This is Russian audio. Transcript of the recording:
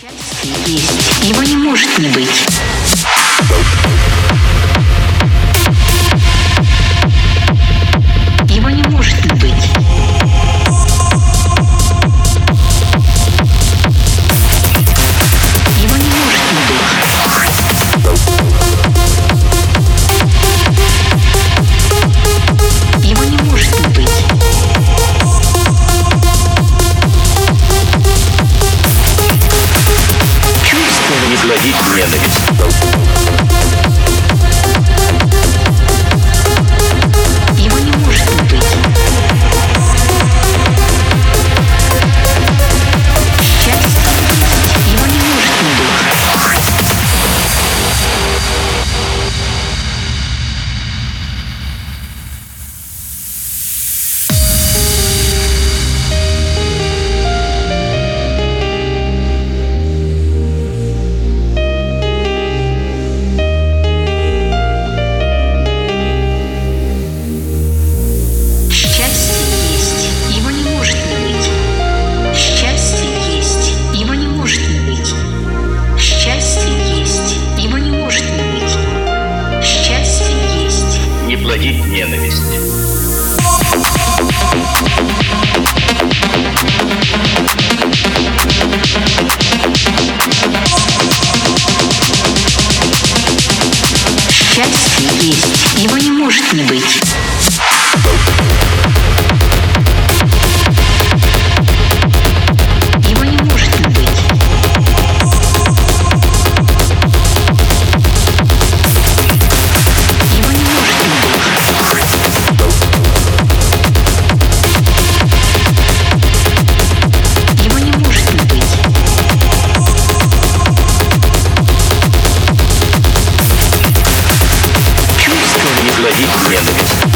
Есть. Его не может не быть. Его не может не быть. Его не может не быть. Его не может не быть. Не плодить ненависть. Его не может не быть. Счастье есть. Его не может не быть. Не плодить ненависть. Счастье есть. Его не может не быть. Его не может не быть. Его не может не быть. Его не может не быть. Не плодить ненависть.